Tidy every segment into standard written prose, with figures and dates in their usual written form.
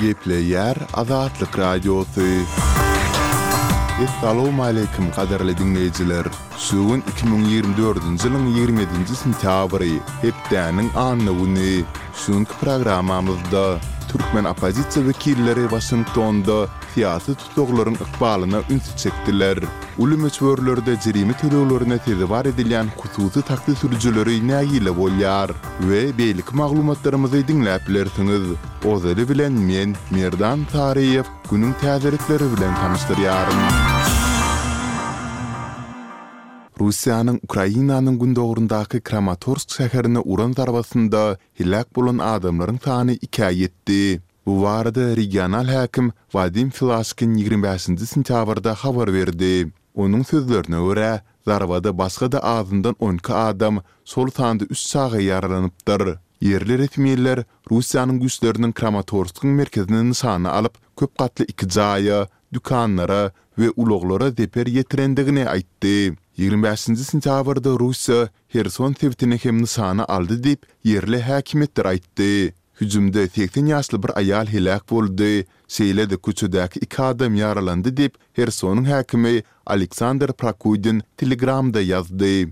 Gepleyer Azatlyk Radiosu. Assalamu alaykum qadarly dinleyijiler. Şugun 2024-nji ýylyň 27-nji sentýabry, hepdäniň anyny. Şuňky programmamyzda Türkmen opozisiýa wekilleri Washingtonda siyasi tutuklaryň ykbalyna ünsü çekdiler. Uly meçhörlerde jerime töleglerine tezbar edilen hususy takdir sürüjileri nägile bolýar we beýlik maglumatlarymyzy dinläp bilersiňiz. Ozary bilen men Merdan Tariýew günüň täzelikleri bilen tanışdyrýarym. Russiýanyň Ukrainanyň gündogrundaky Kramatorsk şäherine uran zarbasynda hilak bolan adamlaryň sany 2-ä ýetdi. Bu barada regional häkim Vadim Filashkin 25-nji sentýabrda habar berdi. Onuň sözlerine görä, zarbada başga da azyndan 12 adam sol sanda 3 saga yaralanypdyr. Yerli resmiýetler Russiýanyň güýçleriniň Kramatorsk'yň merkezini nişana alyp, köp gatly 2 jaýa, dükanlara we ulaglara zeper ýetirendigini aýtdy. 25-nji sentýabrda Russiýa Herson sewtini hem nişana aldy diýip yerli häkimetler aýtdy. Hüjümde 80 ýaşly bir aýal helak boldy. Şeýlede köçedäki 2 adam yaralandy diýip Hersonyň häkimi Aleksandr Prokudin Telegramda ýazdy.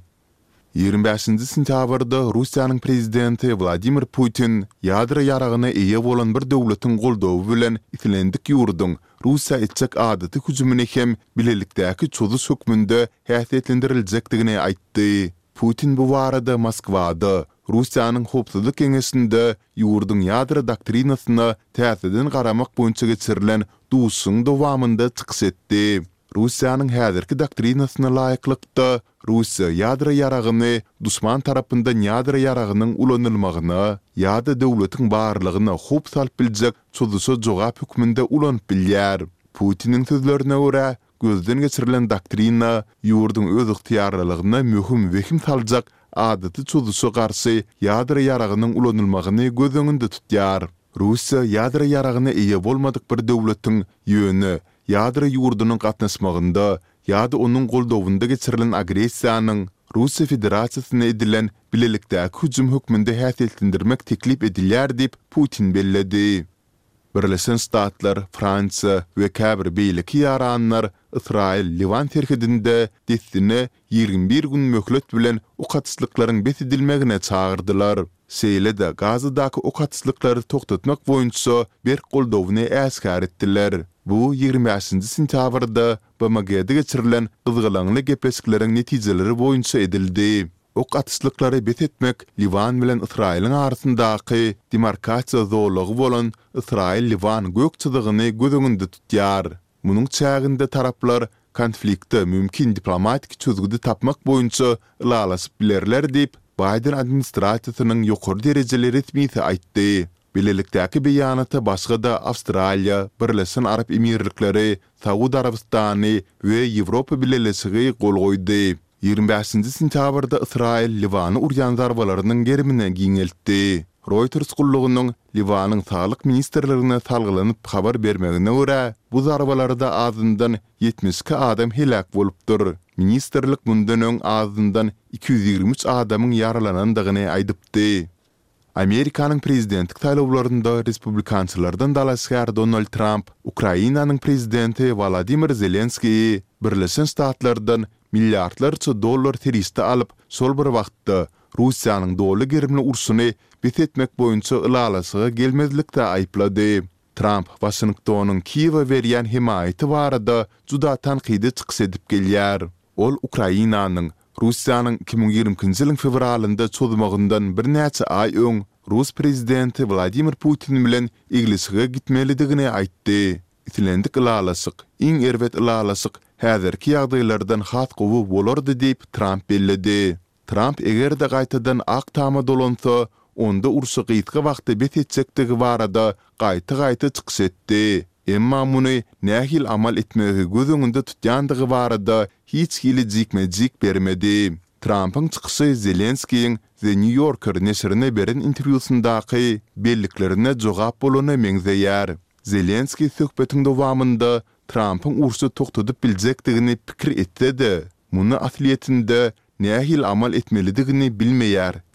25-nji sentýabrda Russiýanyň prezidenti Vladimir Putin ýadra ýaragyna eýe bolan bir döwletiň goldawy bilen Islendik ýurduň Russiýa etjek adaty hüjümini hem bilelikdäki çözdüş hökmünde häsiýetlendiriljakdygyny aýtdy. Putin bu barada Moskwada Russiýanyň howpsuzlyk keňeşinde ýurduň ýadra doktrinasyna täsirden garamak boýunça geçirilen duşuň dowamında çykyş etdi. Russiýanyň häzirki doktrinasyna laýyklykda Russiýa ýadra ýaragyny duşman tarapyndan ýadra ýaragynyň ulanylmagyna, ýa-da döwletiň barlygyna howp salyp biljek çözdüşe jogap hökmünde ulanyp bilýär. Putiniň sözlerine görä, gözden geçirilen doktrina ýurduň öz ygtyýarlygyna möhüm wehim saljak adaty çözdüşe garşy ýadra ýaragynyň ulanylmagyny göz öňünde tutýar. Russiýa ýadra ýaragyna eýe bolmadyk bir döwletiň ýöne ýadra ýurdunyň gatnaşmagynda ýa-da onuň goldowunda geçirilen agressiýanyň Russiýa Federasiýasyna edilen bilelikdäki hüjüm hökmünde häsiýetlendirmek teklip edilýär diýip Putin belledi. Birleşen Ştatlar, Fransiýa we käbir beýleki ýaranlar Israil Livan terhidinde destine 21 gün möhlet bilen okatslyklaryň besedilmegine çağırdylar. Şeýlede Gazaдаky okatslyklary toktatmak boýunça bir goldowyny äskär etdiler. Bu 25-nji sentýabrda BMG'de geçirilen gyzgylaňly gepleşikleriň netijeleri boýunça edildi. Ok atışlyklary betetmek Livan bilen Israil'in arasyndaky demarkasiýa zorlugy bolan Israil-Livan gökçydygyny göz öňünde tutýar. Munyň çäginde taraplar konflikte mümkin diplomatik çözgüdi tapmak boýunça ýalaşyp bilerler diýip Biden administrasiýasynyň ýokary derejeli resmisi aýtdy. Bilelikdäki beýanata başga da Awstraliýa, Birleşen Arap Emirlikleri, Saudi Arabistany we Ýewropa bileşigi gol goýdy. 25-nji sentýabrda Israil Livany urýan zarbalarynyň gerimine giňeltdi. Reuters gullugynyň Livanyň saglyk ministrligine salgylanyp habar bermegine görä, bu zarbalarda azyndan 72 adam helak bolupdyr. Ministrlik bundan öň azyndan 223 adamyň yaralanandygyny aýdypdy. Amerikanyň prezidentlik taýlawlarynda respublikançylardan dalaşýar Donald Trump, Ukrainanyň prezidenti Volodymyr Zelenskiy Birleşen Ştatlardan milliardlarça dollar teriste alyp, sol bir wagtda Russiýanyň doly gerimli urşuny betetmek boýunça ýalaşyga gelmezlikde aýplady. Trump Washingtonyň Kiýewe berýän himayaty barada juda tanqidi çykyş edip gelýär. Ol Ukrainanyň Russiýanyň 2020-nji ýylyň fevralynda çözmegininden bir näçe ay öň Rus prezidenti Vladimir Putin bilen eglisige gitmelidigini aýtdy. Islendik ýalaşyk, iň erwet ýalaşyk häzirki ýagdaýlardan hat gowy bolardy diýip Trump belledi. Trump egerde gaýtadan ak tama dolansa, onda urşy gytgy wagty betetjekdigi barada gaýta çykyş etdi. Emma muny nähil amal etmegi göz öňünde tutýandygy barada hiç gelecek bermedi. Trump'ın çykyşy Zelenskiýiň The New Yorker neşrine beren interwýusundaky belliklerine jogap bolany meňzeýär. Zelenskiy söhbetiň dowamında Trump'ın urşy toktadyp biljekdigini pikir etdi. Muny asliýetinde nähil amal etmelidigini bilmeýär